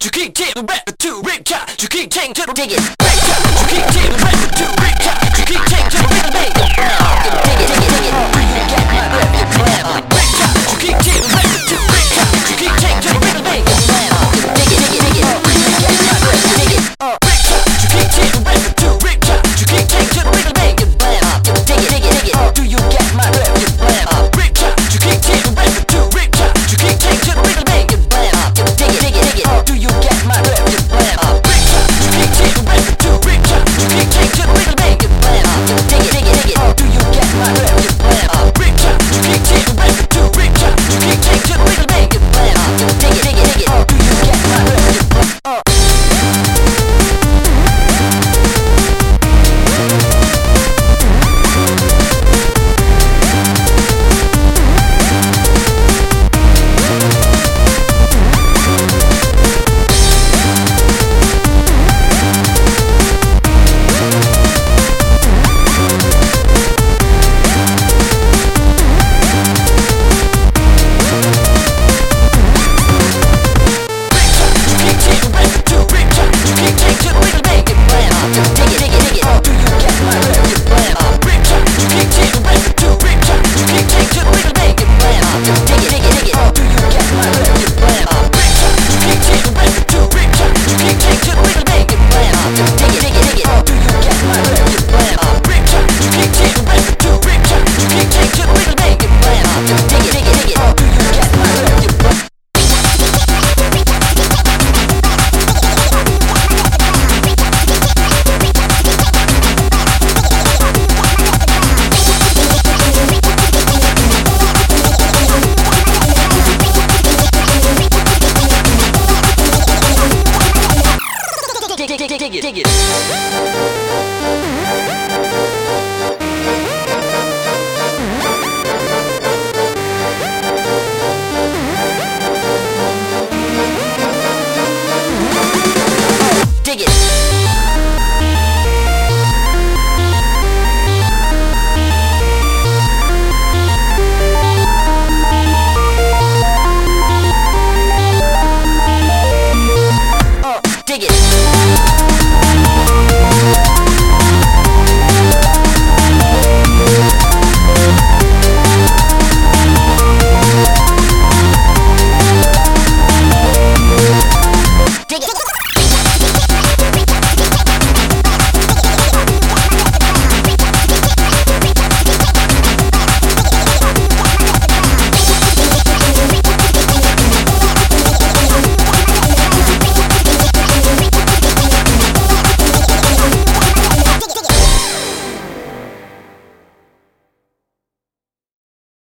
you keep taking back to rip chop, you keep taking to the dig it. Rip chop, you keep taking back to rip chop, you keep taking to the dig it. Dig it, dig it, dig it. Do you get my rip? You blam. Rip chop, you keep taking back to rip chop, you keep taking to the dig it. Dig it, dig it, dig it. Do you get my rip? Dig it. Rip chop, you keep taking back to rip chop, you keep taking to the dig it. Dig it, dig it, dig it. Do you get my rip? You blam. Rip chop, you keep taking back to rip chop, you keep taking to the dig it. Dig it, dig it, dig it. Do you get my rip? You blam. Rip chop, you keep taking back to rip chop, you keep taking to the dig it. Dig it, blam. Dig it, dig it, dig it. Do you get my rip? You blam. Rip chop, you keep taking back to rip chop, you keep taking to the dig it. Dig it, blam. Dig it, dig it, dig it. Do you get my rip? You blam. Dig it. Dig it. Dig it. Dig it.